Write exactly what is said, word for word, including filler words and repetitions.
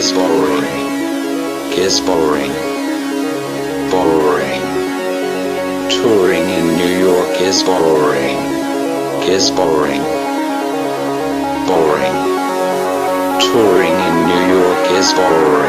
is boring. Is boring. Boring. Touring in New York is boring. Is boring. Boring. Touring in New York is boring.